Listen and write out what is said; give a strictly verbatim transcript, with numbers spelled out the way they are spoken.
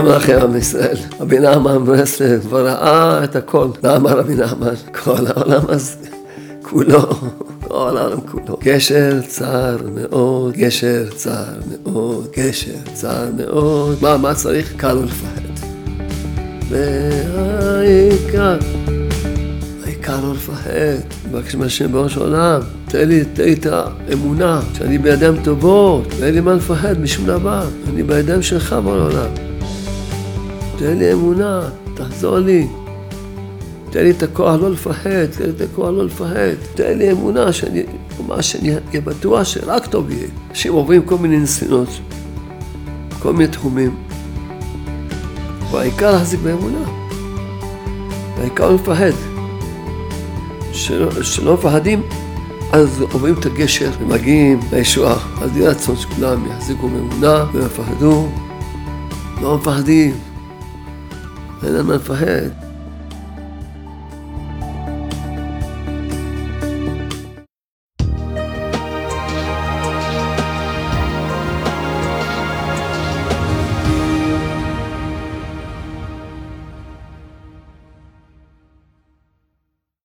שלום לכם עם ישראל. רבי נחמן ברסלב כבר ראה את הכל. מה אמר רבי נחמן? כל העולם הזה, כולו, כל העולם כולו. גשר צר מאוד, גשר צר מאוד, גשר צר מאוד. מה, מה צריך? קל לו לפחד. והעיקר, העיקר לא לפחד. מבקש מהשם בראש העולם, תן לי, תן לי את האמונה שאני בידיים טובות, ואין לי מה לפחד משום דבר. אני בידיים שלך בעולם. תן לי אמונה, תחזור לי. תן לי את הכוח לא לפחד, תן לי את הכוח לא לפחד. תן לי אמונה שאני, מה שאני אהיה בטוח שרק טוב יהיה. אנשים עוברים כל מיני ניסיונות, כל מיני תחומים. והעיקר להחזיק באמונה. העיקר לא לפחד. שלא, שלא מפחדים, אז עוברים את הגשר ומגיעים לישועה. אז יהיה רצון שכולם יחזיקו באמונה ויפחדו. לא מפחדים. אין להם מה לפחד.